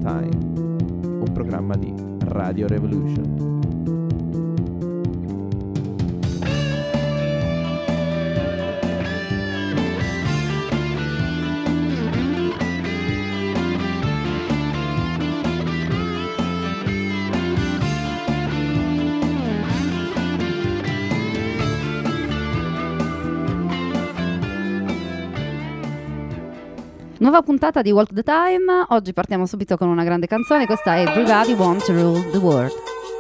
Time, un programma di Radio Revolution. Nuova puntata di Walk the Time. Oggi partiamo subito con una grande canzone. Questa è Everybody Wants to Rule the World.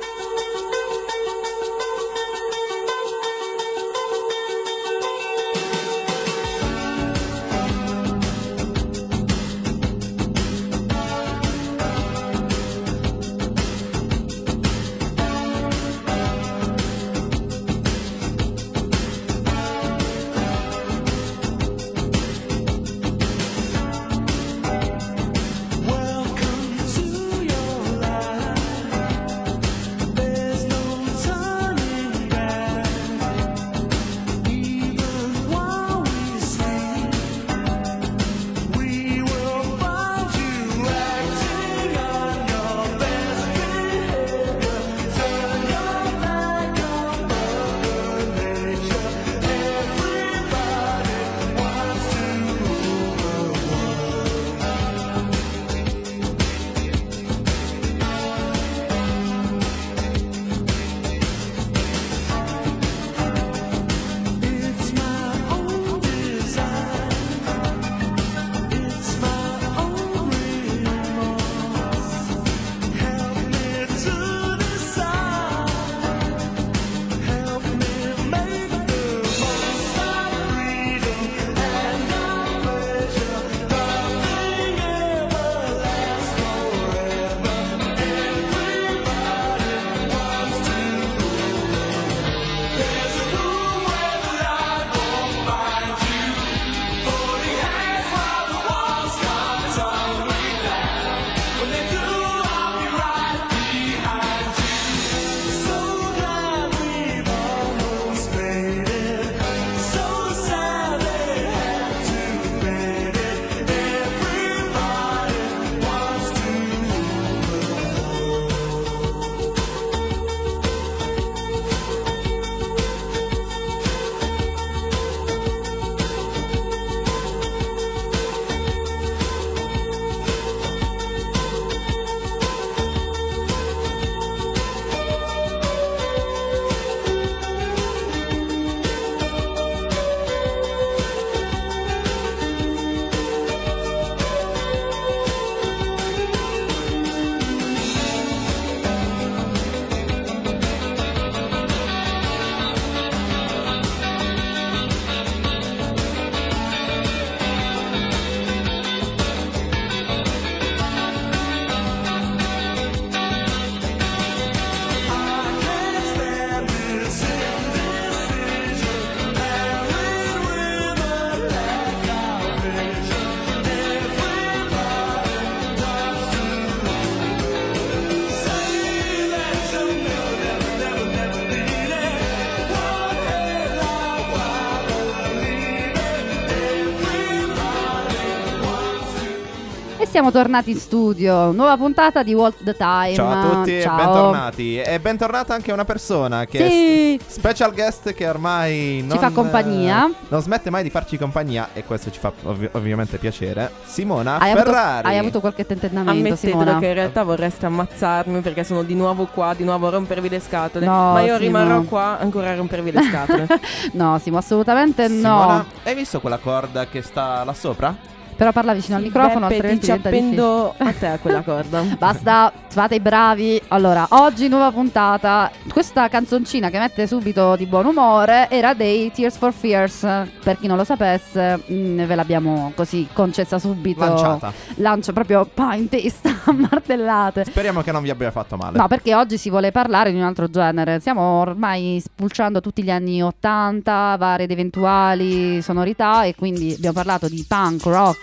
Siamo tornati in studio, nuova puntata di Walk the Time. Ciao a tutti. Ciao. E bentornati. E bentornata anche una persona che sì. è special guest, che ormai ci fa compagnia. Non smette mai di farci compagnia, e questo ci fa ovviamente piacere. Simona hai Ferrari. Hai avuto qualche tentennamento, Ammettetelo Simona? che in realtà vorreste ammazzarmi perché sono di nuovo qua, di nuovo a rompervi le scatole. No, ma io rimarrò Simo. qua ancora a rompervi le scatole. No, Simo, assolutamente Simona, no. hai visto quella corda che sta là sopra? Però parla vicino al microfono, Beppe, altrimenti ti diventa difficile. appendo a te quella corda. Basta, fate i bravi. Allora, oggi nuova puntata. Questa canzoncina che mette subito di buon umore era dei Tears for Fears. Per chi non lo sapesse, ve l'abbiamo così concessa subito. Lanciata. Lancia proprio in testa a martellate. Speriamo che non vi abbia fatto male. No, perché oggi si vuole parlare di un altro genere. Stiamo ormai spulciando tutti gli anni 80, varie ed eventuali sonorità, e quindi abbiamo parlato di punk, rock,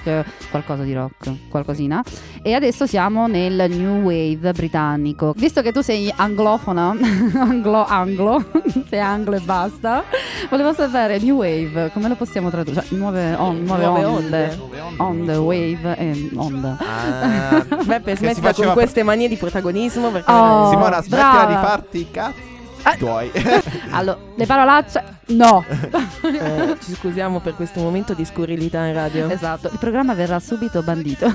rock, qualcosa di rock, qualcosina. E adesso siamo nel new wave britannico. Visto che tu sei anglofona, anglo, sei anglo e basta, volevo sapere new wave, come lo possiamo tradurre? Cioè, nuove onde. Onde, wave e onda. Beppe, Che si smettila faceva con queste manie di protagonismo perché Oh, Simona, smettila brava. di farti i cazzi tuoi. Allora, le parolacce no. ci scusiamo per questo momento di scurrilità in radio. Esatto, il programma verrà subito bandito.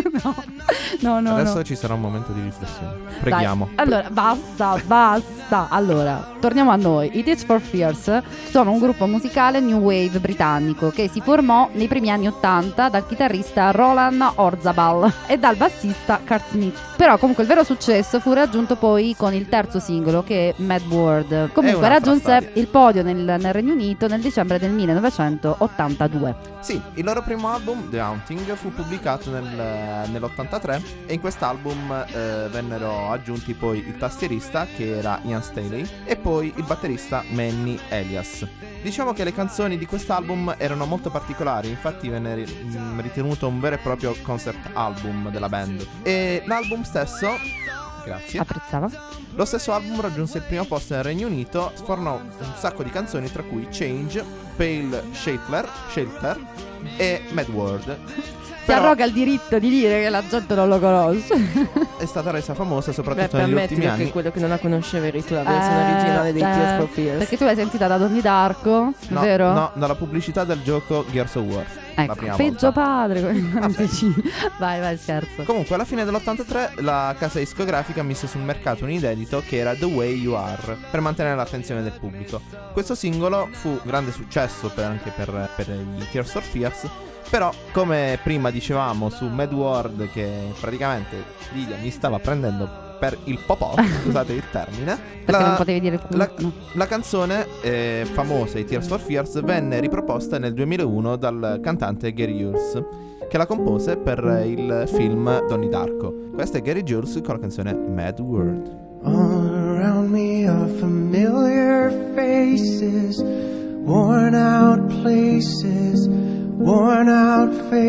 No. Adesso no. ci sarà un momento di riflessione. Preghiamo. Dai, allora, basta. Allora, torniamo a noi. I Tears for Fears sono un gruppo musicale new wave britannico che si formò nei primi anni 80 dal chitarrista Roland Orzabal e dal bassista Kurt Smith. Però comunque il vero successo fu raggiunto poi con il terzo singolo, che è Mad World. Comunque un'altra raggiunse storia. il podio nel Regno Unito nel dicembre del 1982. Sì, il loro primo album, The Haunting, fu pubblicato nell'83 e in quest'album vennero aggiunti poi il tastierista, che era Ian Staley, e poi il batterista Manny Elias. Diciamo che le canzoni di quest'album erano molto particolari, infatti venne ritenuto un vero e proprio concept album della band. E l'album stesso, grazie, Apprezzava? lo stesso album raggiunse il primo posto nel Regno Unito, sfornò un sacco di canzoni tra cui Change, Pale Shelter e Mad World. Si arroga il diritto di dire che la gente non lo conosce. È stata resa famosa soprattutto Beppe, negli ammetti ultimi che anni. quello che non la conosceva eri tu, la versione originale dei Tears for Fears. Perché tu l'hai sentita da Donnie Darko, No, vero? no, dalla pubblicità del gioco Gears of War. la Ecco, prima peggio volta. padre. Vabbè. Vai, scherzo. Comunque alla fine dell'83 la casa discografica mise sul mercato un inedito che era The Way You Are, per mantenere l'attenzione del pubblico. Questo singolo fu un grande successo anche per i Tears for Fears. Però, come prima dicevamo su Mad World, che praticamente Lidia mi stava prendendo per il popò, scusate il termine, Perché non potevi dire il culo. No. la canzone famosa, i Tears for Fears, venne riproposta nel 2001 dal cantante Gary Jules, che la compose per il film Donnie Darko. Questo è Gary Jules con la canzone Mad World. All around me are familiar faces, worn out places, worn out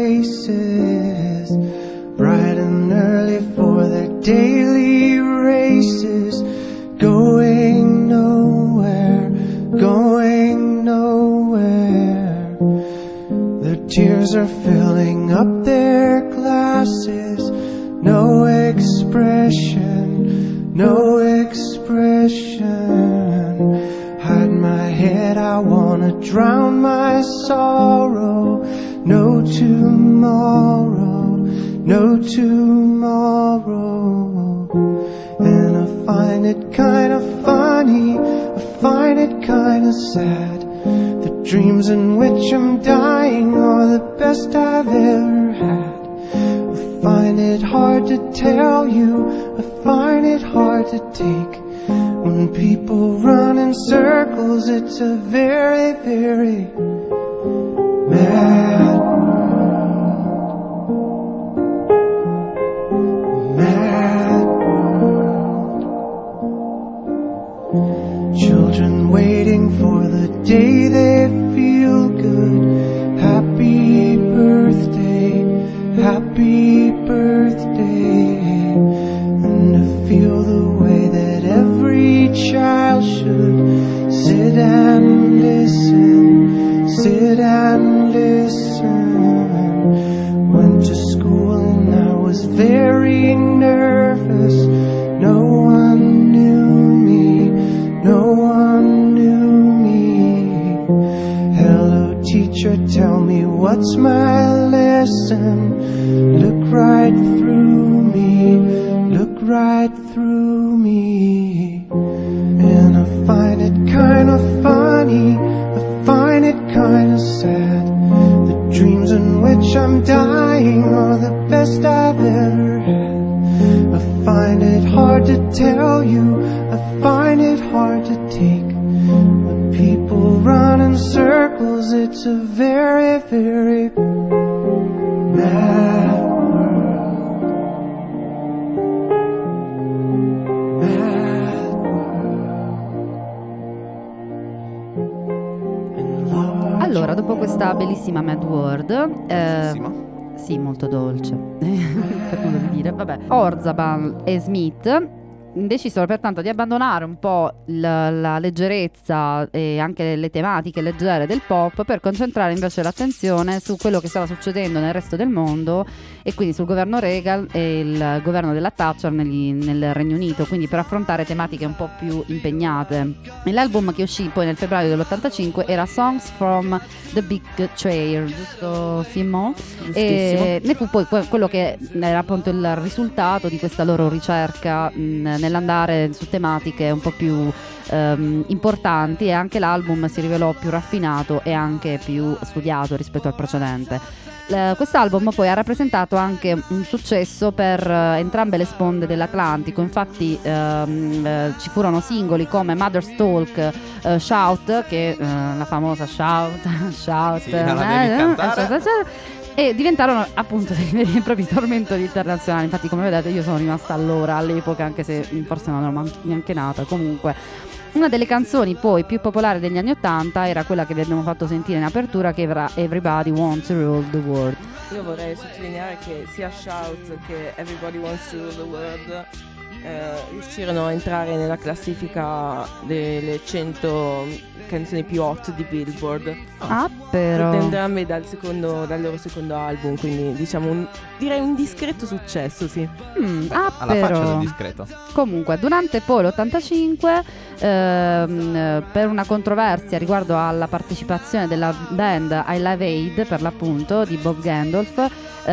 faces, bright and early for their daily races, going nowhere, going nowhere. Their tears are filling up their glasses, no expression, no expression. Hide my head, I wanna drown my sorrow. No tomorrow, no tomorrow. And I find it kinda funny, I find it kinda sad. The dreams in which I'm dying are the best I've ever had. I find it hard to tell you, I find it hard to take. When people run in circles, it's a very, very mad world. Mad world. Children waiting for the day they feel good. Happy birthday, happy birthday. And to feel the way that every child should sit and listen, sit and listen. Went to school and I was very nervous. No one knew me, no one knew me. Hello teacher, tell me what's my lesson. Look right through me, look right through me. And I find it kinda funny, I find it kinda sad. The dreams in which I'm dying are the best I've ever had. I find it hard to tell you, I find it hard to take. When people run in circles, it's a very, very mad world. Mad world. Allora, dopo questa bellissima Mad World, Bellissima. Sì, molto dolce, per modo di dire. Vabbè, Orzabal e Smith decisero pertanto di abbandonare un po' la leggerezza e anche le tematiche leggere del pop per concentrare invece l'attenzione su quello che stava succedendo nel resto del mondo, e quindi sul governo Reagan e il governo della Thatcher nel Regno Unito, quindi per affrontare tematiche un po' più impegnate. E l'album che uscì poi nel febbraio dell'85 era Songs from the Big Chair, giusto Simon? E ne fu poi quello che era appunto il risultato di questa loro ricerca nell'andare su tematiche un po' più importanti, e anche l'album si rivelò più raffinato e anche più studiato rispetto al precedente. Quest'album poi ha rappresentato anche un successo per entrambe le sponde dell'Atlantico, infatti ci furono singoli come Mother's Talk, Shout, che la famosa Shout, sì, non la devi cantare. E diventarono appunto dei veri e propri tormentori internazionali. Infatti, come vedete, io sono rimasta all'epoca, anche se forse non ero neanche nata. Comunque, una delle canzoni poi più popolari degli anni '80 era quella che vi abbiamo fatto sentire in apertura, che era Everybody Wants to Rule the World. Io vorrei sottolineare che sia Shout che Everybody Wants to Rule the World riuscirono a entrare nella classifica delle 100 canzoni più hot di Billboard. Però entrambe dal loro secondo album, quindi diciamo direi un discreto successo, sì. Alla però faccia del discreto. Comunque, durante poi l'85, per una controversia riguardo alla partecipazione della band I Live Aid, per l'appunto, di Bob Geldof,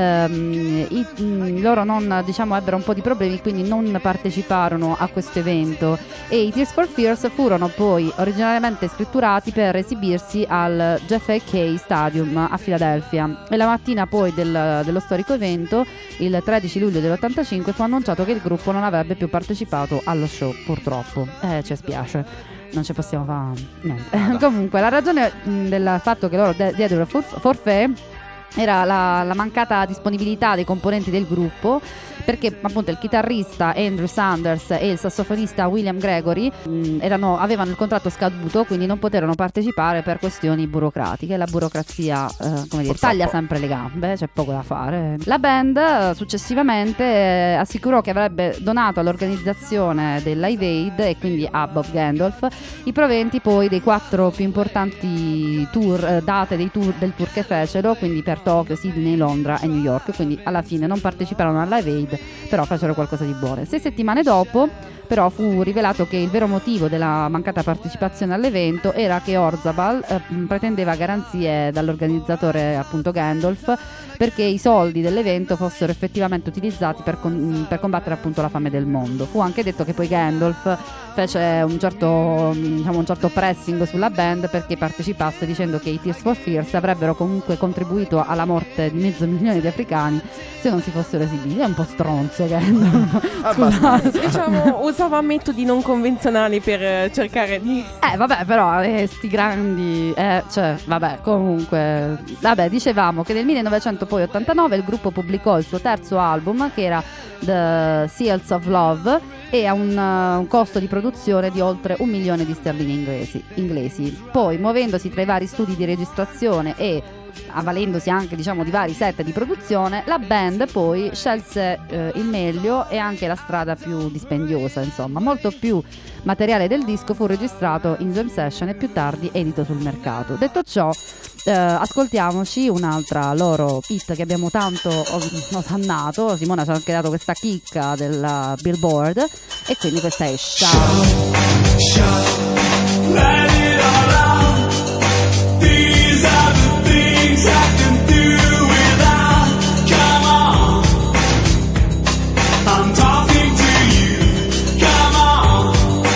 loro non, diciamo, ebbero un po' di problemi, quindi non parteciparono a questo evento, e i Tears for Fears furono poi originariamente scritturati per esibirsi al JFK Stadium a Filadelfia, e la mattina poi dello storico evento, il 13 luglio del'85, fu annunciato che il gruppo non avrebbe più partecipato allo show, purtroppo. Ci spiace, non ci possiamo fare niente. Comunque, la ragione del fatto che loro diedero forfait era la mancata disponibilità dei componenti del gruppo, perché appunto il chitarrista Andrew Sanders e il sassofonista William Gregory avevano il contratto scaduto, quindi non poterono partecipare per questioni burocratiche. La burocrazia taglia sempre le gambe, c'è poco da fare. La band successivamente assicurò che avrebbe donato all'organizzazione del Live Aid, e quindi a Bob Geldof, i proventi poi dei 4 più importanti date del tour che fecero, quindi per Tokyo, Sydney, Londra e New York. Quindi alla fine non parteciparono al Live Aid, però fecero qualcosa di buono. 6 settimane dopo però fu rivelato che il vero motivo della mancata partecipazione all'evento era che Orzabal pretendeva garanzie dall'organizzatore, appunto Geldof, perché i soldi dell'evento fossero effettivamente utilizzati per combattere appunto la fame del mondo. Fu anche detto che poi Geldof fece un certo pressing sulla band perché partecipasse, dicendo che i Tears for Fears avrebbero comunque contribuito alla morte di 500.000 di africani se non si fossero esibiti. È un po' stronzo Geldof. Diciamo, usava metodi non convenzionali per cercare di... vabbè, però sti grandi... comunque... Vabbè, dicevamo che nel 1989 il gruppo pubblicò il suo terzo album, che era The Seals of Love, e a un costo di produzione di oltre 1 milione di sterline inglesi. Poi, muovendosi tra i vari studi di registrazione e avvalendosi anche, diciamo, di vari set di produzione, la band poi scelse il meglio e anche la strada più dispendiosa. Insomma, molto più materiale del disco fu registrato in jam session e più tardi edito sul mercato. Detto ciò, ascoltiamoci un'altra loro hit che abbiamo tanto osannato. Simona ci ha anche dato questa chicca della Billboard, e quindi questa è Shout. Let it all out. These are the things I can do without. Come on, I'm talking to you. Come on,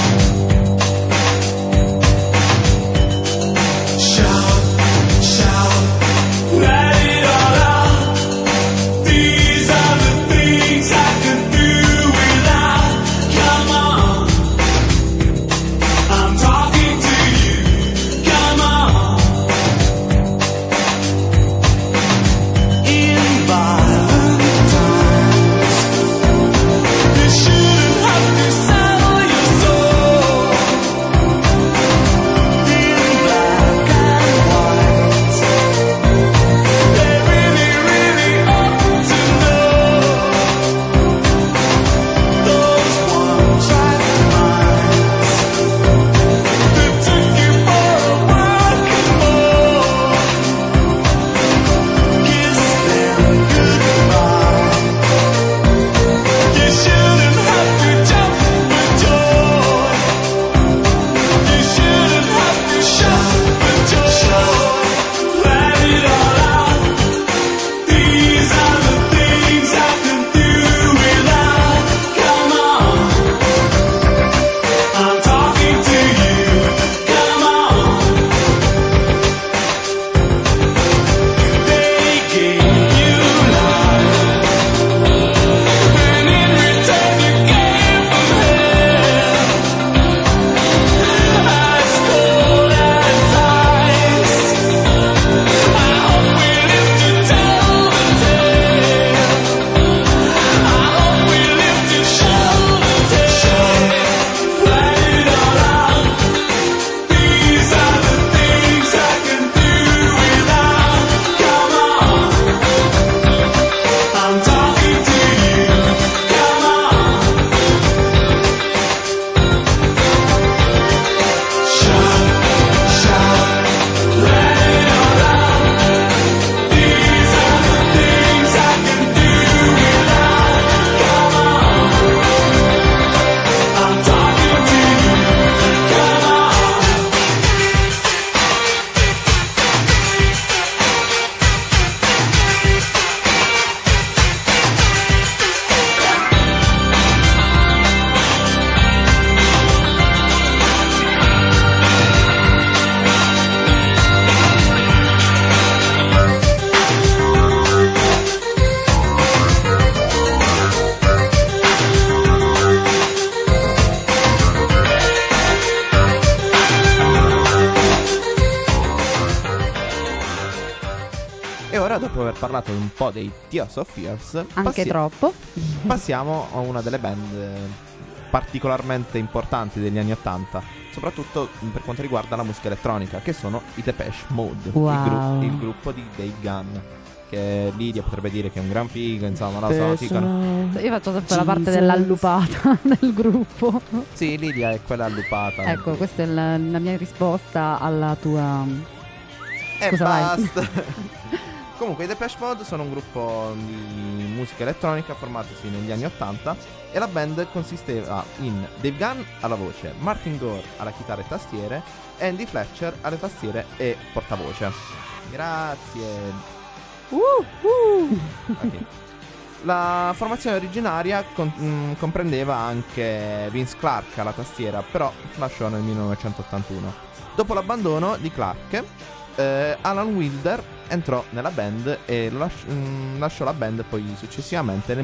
shout, let it all out. These are the things I can do without. Come on, I'm ora, dopo aver parlato un po' dei Tears for Fears, Anche troppo. passiamo a una delle band particolarmente importanti degli anni 80, soprattutto per quanto riguarda la musica elettronica, che sono i Depeche Mode, Wow. il gruppo di Dave Gunn, che Lidia potrebbe dire che è un gran figo, insomma, non lo so, dicono. Io faccio sempre la parte dell'allupata del gruppo. Sì, Lidia è quella allupata. Ecco, questa è la mia risposta alla tua... E Scusa, vai. basta. Comunque i Depeche Mode sono un gruppo di musica elettronica formatosi negli anni 80 e la band consisteva in Dave Gunn alla voce, Martin Gore alla chitarra e tastiere e Andy Fletcher alle tastiere e portavoce. Grazie. Ok. La formazione originaria comprendeva anche Vince Clarke alla tastiera, però lasciò nel 1981. Dopo l'abbandono di Clarke, Alan Wilder entrò nella band e lasciò la band poi successivamente nel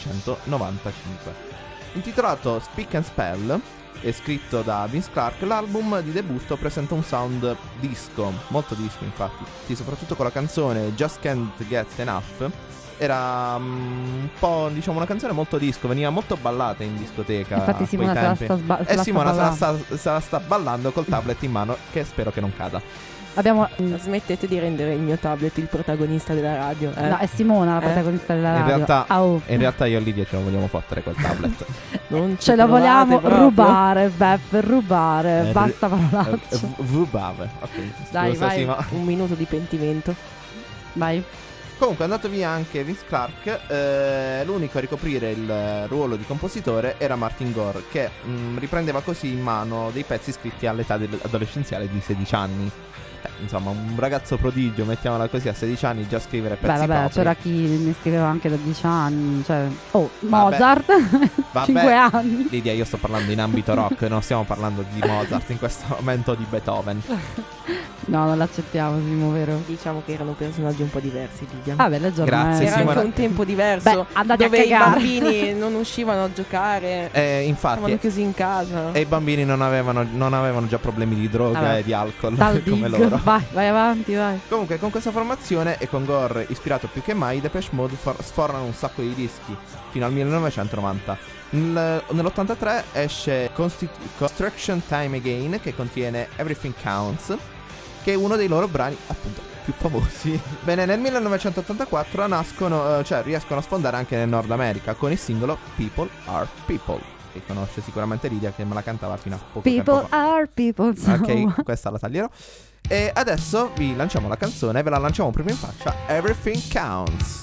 1995. Intitolato Speak and Spell e scritto da Vince Clarke, l'album di debutto presenta un sound disco, molto disco infatti, soprattutto con la canzone Just Can't Get Enough. Era un po', diciamo, una canzone molto disco, veniva molto ballata in discoteca. Infatti Simona Simona se la sta ballando col tablet in mano, che spero che non cada. Abbiamo... Smettete di rendere il mio tablet il protagonista della radio. No, è Simona la protagonista della radio. In realtà io e Lidia ce lo vogliamo fottere col tablet. Non Ce lo vogliamo proprio. rubare, Beppe, rubare. Basta parolacce. Vubave. Ok. Dai, scusa, vai. Sima. Un minuto di pentimento. Vai. Comunque è andato via anche Vince Clarke, l'unico a ricoprire il ruolo di compositore era Martin Gore, che riprendeva così in mano dei pezzi scritti all'età adolescenziale di 16 anni. Insomma, un ragazzo prodigio, mettiamola così, a 16 anni già scrivere pezzi Beh, vabbè, propri. c'era chi ne scriveva anche da 10 anni. Cioè, Mozart, Vabbè. 5 anni. Lidia, io sto parlando in ambito rock, non stiamo parlando di Mozart in questo momento, di Beethoven. No, non l'accettiamo, Simo, vero? Diciamo che erano personaggi un po' diversi, Lidia. Ah, beh, leggero. Grazie, Era Simona. anche un tempo diverso. Beh, andate dove a i cagare. bambini non uscivano a giocare. Stavano Infatti, chiusi in casa. e i bambini non avevano già problemi di droga Vabbè. e di alcol Dal come dig. loro. Vai avanti, vai. Comunque con questa formazione e con Gore ispirato più che mai, i Depeche Mode sfornano un sacco di dischi fino al 1990. Nell'83 esce Construction Time Again, che contiene Everything Counts, che è uno dei loro brani appunto più famosi. Bene, nel 1984 riescono a sfondare anche nel Nord America con il singolo People Are People, che conosce sicuramente Lidia, che me la cantava fino a poco tempo People fa. are people. So. Ok, questa la taglierò. E adesso vi lanciamo la canzone, ve la lanciamo proprio in faccia, Everything Counts.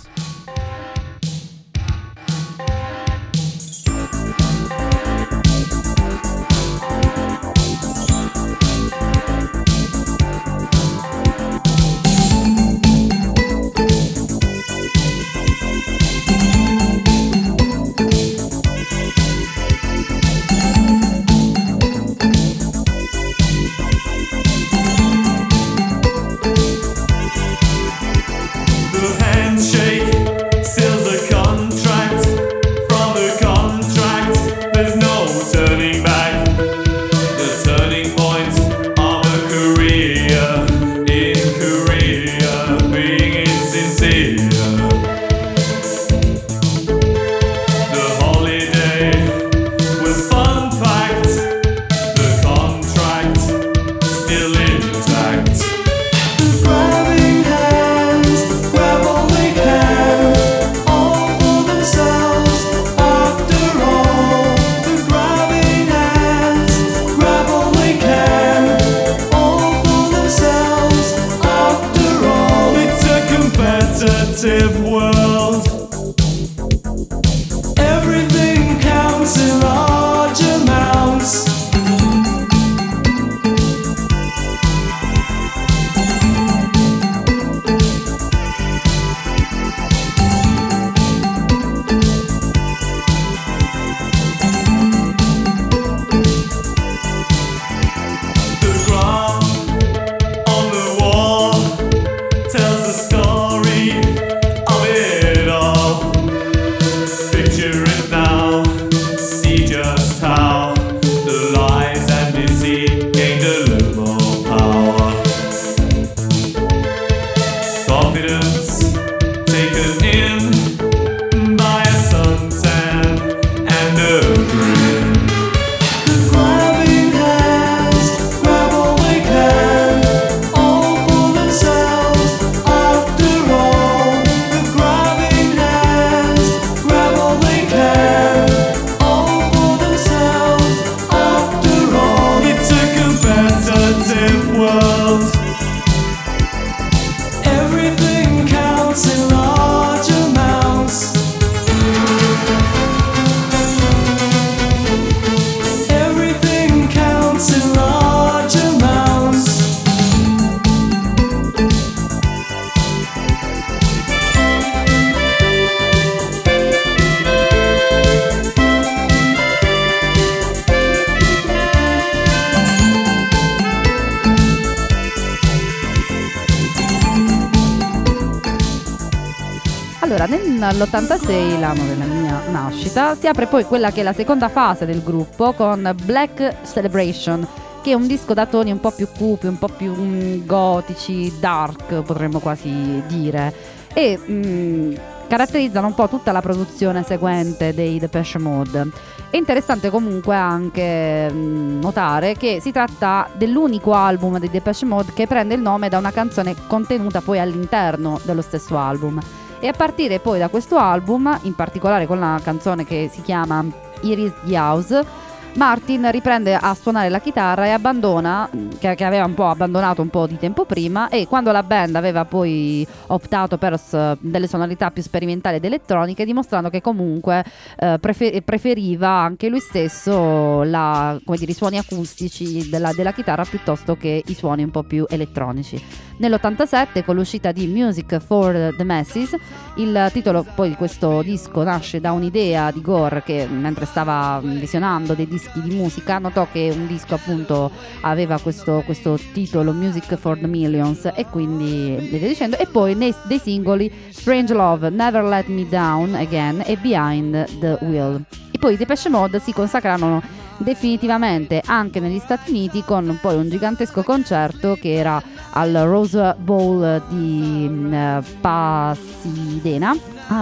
World. Everything counts in large amounts. The graph on the wall tells the story of it. Allora, nell'86, l'anno della mia nascita, si apre poi quella che è la seconda fase del gruppo con Black Celebration, che è un disco da toni un po' più cupi, un po' più gotici, dark, potremmo quasi dire, e caratterizzano un po' tutta la produzione seguente dei Depeche Mode. È interessante comunque anche notare che si tratta dell'unico album dei Depeche Mode che prende il nome da una canzone contenuta poi all'interno dello stesso album. E a partire poi da questo album, in particolare con la canzone che si chiama Iris House, Martin riprende a suonare la chitarra e abbandona, che aveva un po' abbandonato un po' di tempo prima, e quando la band aveva poi optato per delle sonorità più sperimentali ed elettroniche, dimostrando che comunque preferiva anche lui stesso i suoni acustici della chitarra piuttosto che i suoni un po' più elettronici. Nell'87, con l'uscita di Music for the Masses, il titolo poi di questo disco nasce da un'idea di Gore che, mentre stava visionando dei dischi di musica, notò che un disco appunto aveva questo titolo Music for the Millions, e quindi via dicendo. E poi dei singoli Strange Love, Never Let Me Down Again e Behind the Wheel. E poi i Depeche Mode si consacrarono definitivamente anche negli Stati Uniti con poi un gigantesco concerto che era al Rose Bowl di Pasadena.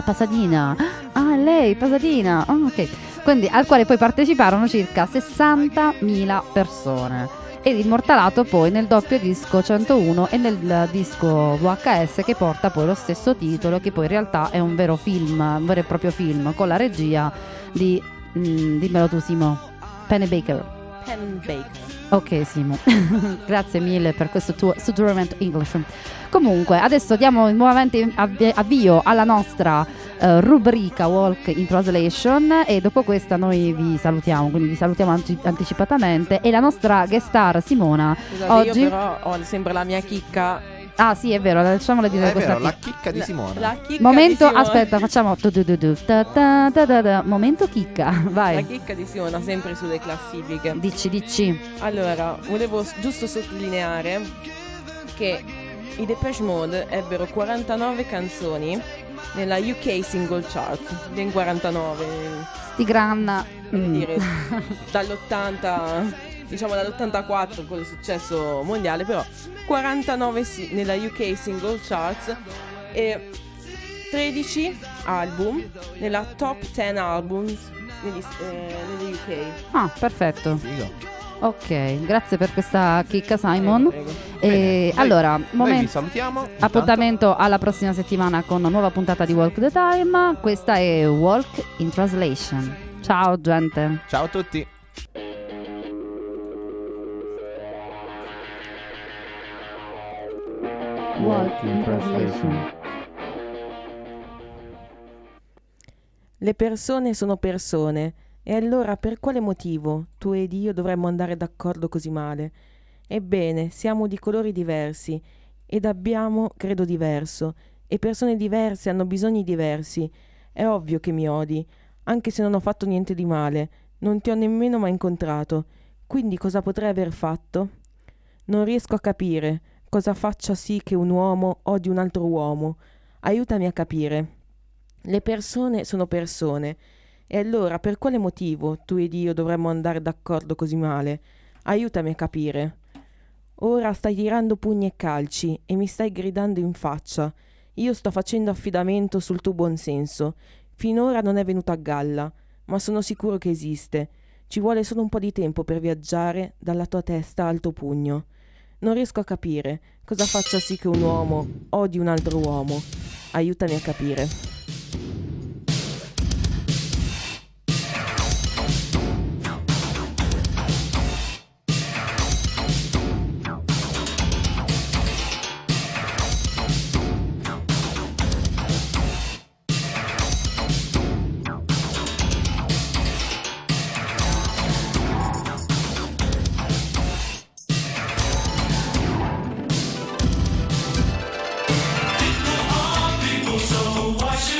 Ok. Quindi, al quale poi parteciparono circa 60.000 persone, ed immortalato poi nel doppio disco 101 e nel disco VHS che porta poi lo stesso titolo, che poi in realtà è un vero e proprio film con la regia di dimmelo tu, Simo. Penny Baker. Ok, Simo. Grazie mille per questo tuo suggerimento English. Comunque, adesso diamo nuovamente avvio alla nostra rubrica Walk in Translation, e dopo questa noi vi salutiamo, quindi vi salutiamo anticipatamente. E la nostra guest star Simona, scusate, oggi io però ho sempre la mia chicca. Ah sì, è vero, lasciamola dire È questa vero, la chicca di Simona. La chicca momento, di Simona. aspetta, facciamo momento chicca, vai. La chicca di Simona, sempre sulle classifiche. Dici. Allora, volevo giusto sottolineare che i Depeche Mode ebbero 49 canzoni nella UK Single Chart, ben 49. Sti gran Dire, dall'80, diciamo dall'84 con il successo mondiale, però 49 nella UK Single Charts e 13 album nella top 10 albums nelle UK. Ah, perfetto. Figo. Ok, grazie per questa chicca, Simon. Prego. E allora, Noi vi salutiamo. appuntamento alla prossima settimana con una nuova puntata di Walk the Time. Questa è Walk in Translation. Ciao gente. Ciao a tutti. Walk in Translation. Le persone sono persone, e allora per quale motivo tu ed io dovremmo andare d'accordo così male? Ebbene, siamo di colori diversi ed abbiamo credo diverso, e persone diverse hanno bisogni diversi. È ovvio che mi odi, anche se non ho fatto niente di male, non ti ho nemmeno mai incontrato. Quindi cosa potrei aver fatto? Non riesco a capire cosa faccia sì che un uomo odi un altro uomo. Aiutami a capire. Le persone sono persone, e allora per quale motivo tu ed io dovremmo andare d'accordo così male? Aiutami a capire. Ora stai tirando pugni e calci e mi stai gridando in faccia. Io sto facendo affidamento sul tuo buonsenso. Finora non è venuto a galla, ma sono sicuro che esiste. Ci vuole solo un po' di tempo per viaggiare dalla tua testa al tuo pugno. Non riesco a capire cosa faccia sì che un uomo odi un altro uomo. Aiutami a capire. So why should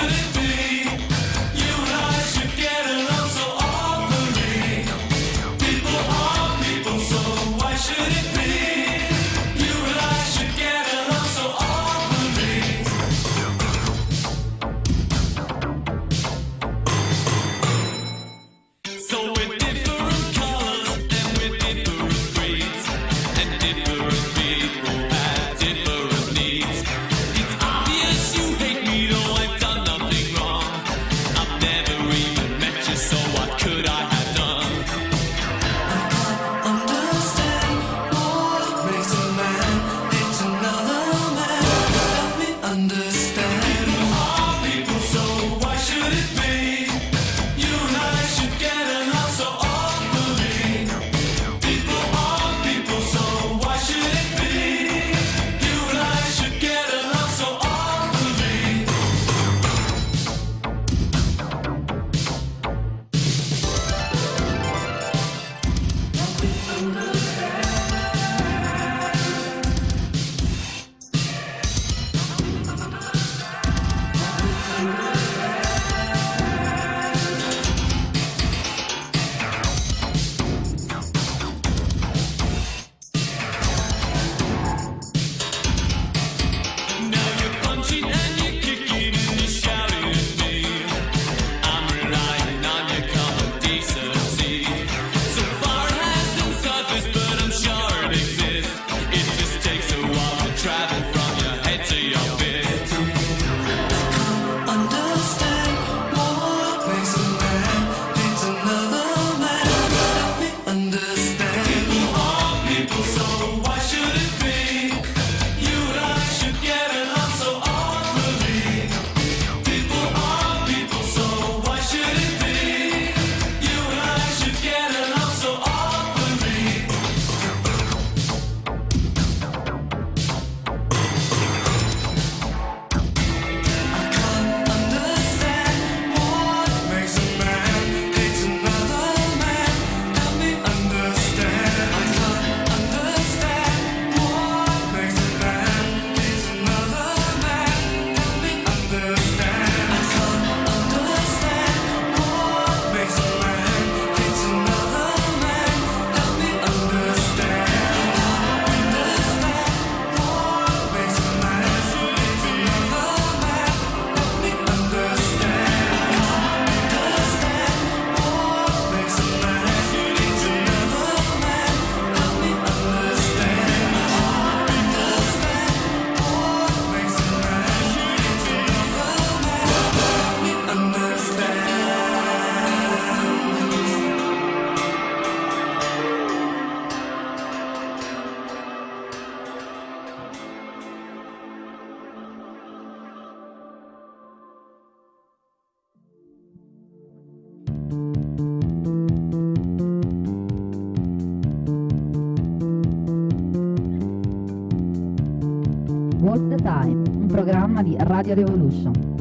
Walk the Time, un programma di Radio Revolution.